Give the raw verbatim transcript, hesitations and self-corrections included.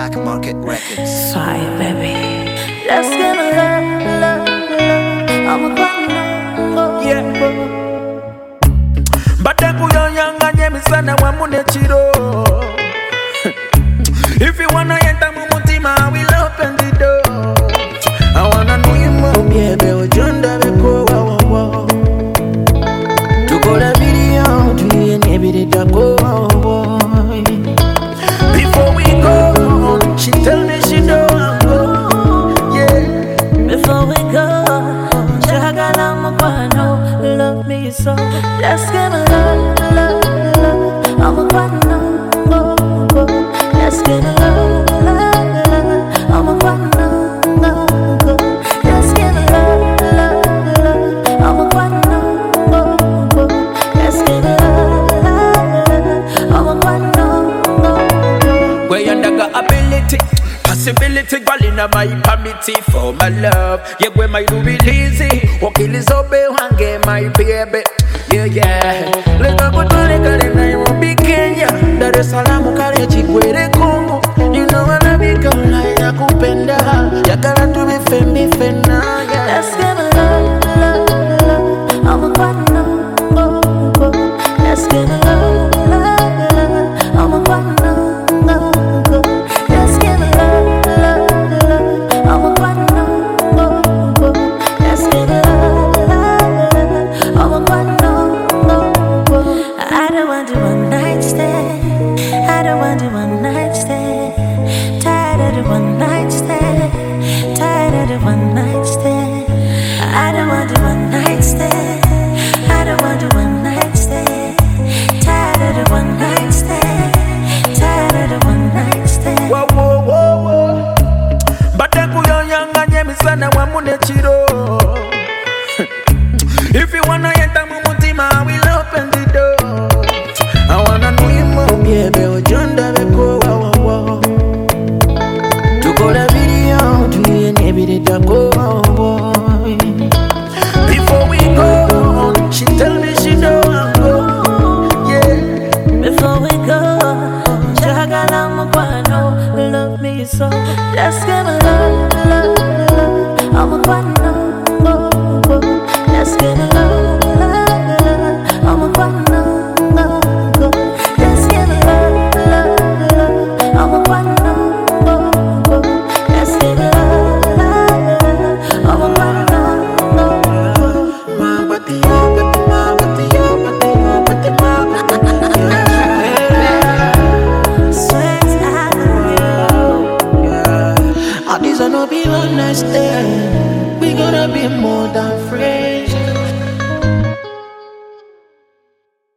Black Market Records. Sorry, baby. Let's give a love, love, love. I'm a partner. Yeah. Batakuyonyanga nyemi sana wa munechiro. If you wanna enter mumutima, I will open the door. I wanna know you more, baby. Ujunda beko wa wa wa. Tukola video, tuliye nebide tako wa wa. Before we go, she tell me she don't want go. Yeah. Before we go, jagala mkwano, love me so. Let's give a love, love, love. I'm a partner. Let's give a love, love, love. I'm a partner. Let's give a love, love, love. I'm a partner. Let's give a love, love. I'm a partner. Where you got ability, possibility, galina my permit for my love. Yeah, where my do it easy. Walking is obey, hange my baby. Yeah, yeah. Let's go to the garden, Nairobi, Kenya. Dar es Salaam, Karachi, Kwere, Congo. You know I love you, girl, like nakupenda. Ya gotta do me femi fena. Let's give a love, love, love. I'm a partner. Let's give a love, love, love. I'm a partner. Let's give a love, love, love. I'm a partner. Let's give a love, love, love. I'm a partner. I don't want to one night stand. I don't want to one night stand. Tired of the one night stand. Tired of the one night stand. I don't want to one night stand. I don't want to one night stand. Tired of the one night stand. Tired of the one night stand. Whoa, whoa, whoa, whoa. Batakuyonyanga nyemi sana wa munechiro. If you wanna enter mumutima, I will open the door. I wanna know you more, baby. Ujunda beko wa wa wa. Tukola video, tuliye nebide tako wa wa. Before we go, she tell me she don't want go. Yeah. Before we go, jagala mkwano, love me so. Let's give a love, love, love. I'm a partner. Let's give a love, love, love. I'm a partner. Let's give a love, love, love. I'm a partner. Let's give a love, love, love. I'm a partner. These are no be one night stand. We gonna be more than friends.